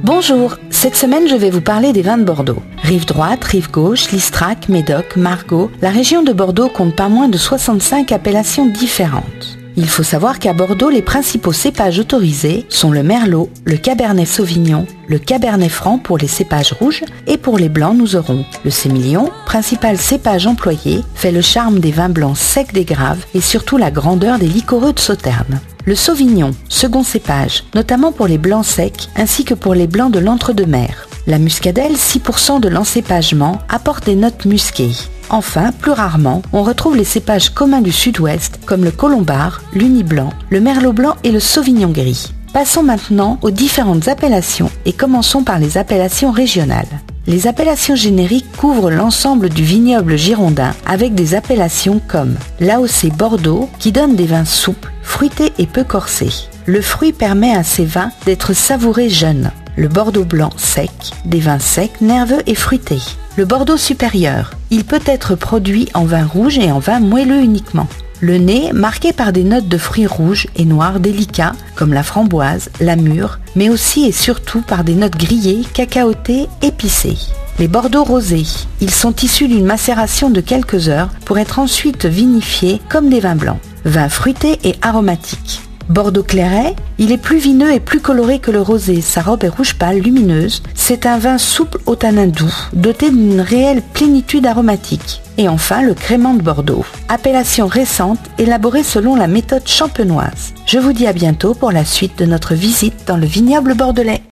Bonjour, cette semaine je vais vous parler des vins de Bordeaux. Rive droite, rive gauche, Listrac, Médoc, Margaux, la région de Bordeaux compte pas moins de 65 appellations différentes. Il faut savoir qu'à Bordeaux, les principaux cépages autorisés sont le Merlot, le Cabernet Sauvignon, le Cabernet Franc pour les cépages rouges et pour les blancs nous aurons le Sémillon, principal cépage employé, fait le charme des vins blancs secs des Graves et surtout la grandeur des liquoreux de Sauternes. Le Sauvignon, second cépage, notamment pour les blancs secs ainsi que pour les blancs de l'entre-deux-mer. La muscadelle, 6% de l'encépagement, apporte des notes musquées. Enfin, plus rarement, on retrouve les cépages communs du sud-ouest comme le Colombard, l'Uni blanc, le Merlot blanc et le Sauvignon gris. Passons maintenant aux différentes appellations et commençons par les appellations régionales. Les appellations génériques couvrent l'ensemble du vignoble girondin avec des appellations comme l'AOC Bordeaux qui donne des vins souples, fruités et peu corsés. Le fruit permet à ces vins d'être savourés jeunes. Le Bordeaux blanc sec, des vins secs, nerveux et fruités. Le Bordeaux supérieur, il peut être produit en vin rouge et en vin moelleux uniquement. Le nez marqué par des notes de fruits rouges et noirs délicats comme la framboise, la mûre, mais aussi et surtout par des notes grillées, cacaotées, épicées. Les Bordeaux rosés, ils sont issus d'une macération de quelques heures pour être ensuite vinifiés comme des vins blancs. Vins fruités et aromatiques. Bordeaux Clairet, il est plus vineux et plus coloré que le rosé, sa robe est rouge pâle, lumineuse. C'est un vin souple au tanin doux, doté d'une réelle plénitude aromatique. Et enfin, le Crémant de Bordeaux, appellation récente élaborée selon la méthode champenoise. Je vous dis à bientôt pour la suite de notre visite dans le vignoble bordelais.